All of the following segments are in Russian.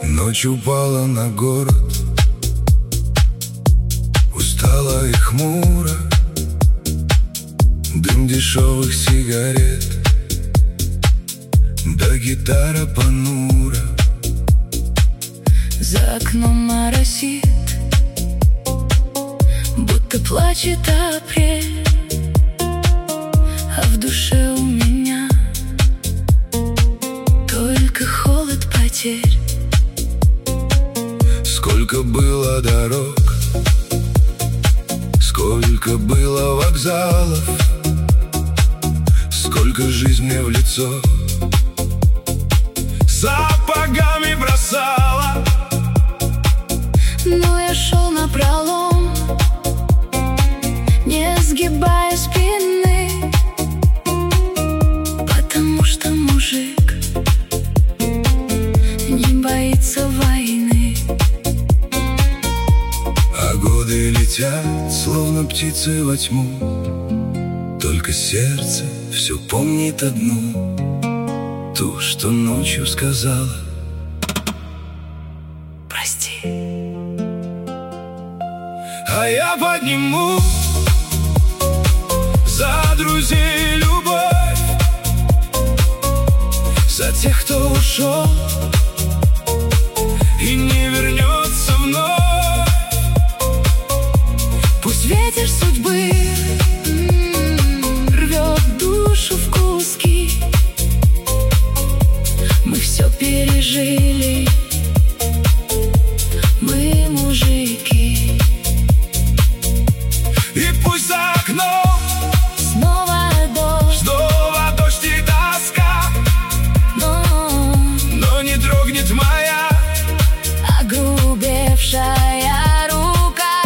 Ночь упала на город, устала и хмуро. Дым дешевых сигарет, да гитара понура. За окном моросит, будто плачет апрель, а в душе у меня только холод потерь. Сколько было дорог, сколько было вокзалов, сколько жизнь мне в лицо сапогами бросала. Но я шел напролом, не сгибая спины, потому что мужик не боится войны. А годы летят, словно птицы во тьму, только сердце все помнит одну, ту, что ночью сказала: прости. А я подниму за друзей любовь, за тех, кто ушел и не вернется вновь. Пусть ветер судьбы рвет душу в куски, мы все пережили, мы мужики. И пусть за окном Снова дождь и тоска, но не дрогнет моя огрубевшая рука.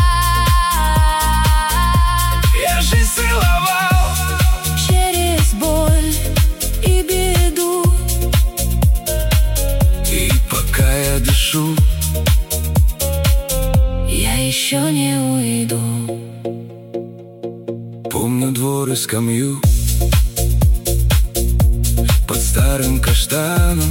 Я жизнь целовал Через боль и беду, и пока я дышу, я еще не уйду. помню двор и скамью под старым каштаном,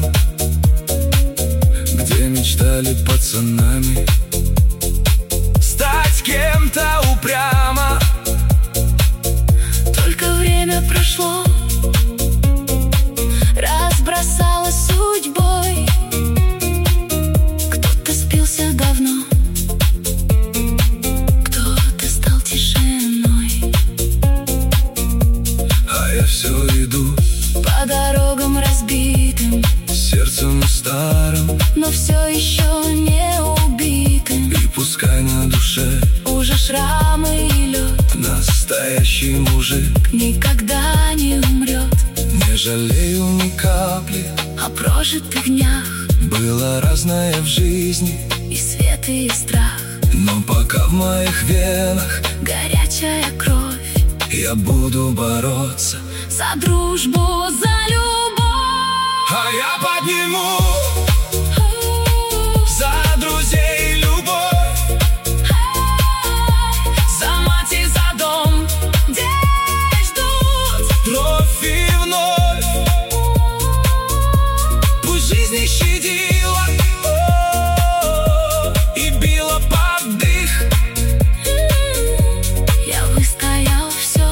где мечтали пацанами стать кем-то упрямо. Только время прошло, разбросалось судьбой. Кто-то спился давно, кто-то стал тишиной. А я все иду По дорогам разбитым, сердцем старым, но все еще не убитым. и пускай на душе Уже шрамы и лед, настоящий мужик. никогда не умрет. Не жалею ни капли, О прожитых днях было разное в жизни, и свет, и страх, но пока в моих венах горячая кровь. я буду бороться. За дружбу, за любовь. А я подниму за друзей любовь, За мать и за дом, где ждут. вновь и вновь. Пусть жизнь не щадила и била под дых. Я выстоял все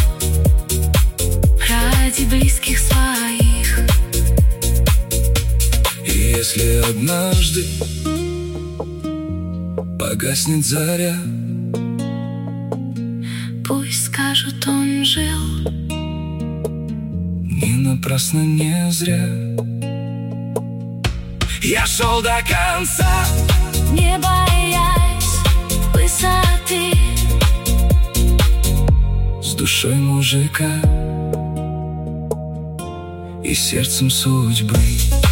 ради близких своих. И если однажды погаснет заря, Пусть скажут, он жил, не напрасно, не зря. Я шел до конца, не боясь высоты. с душой мужика и сердцем судьбы.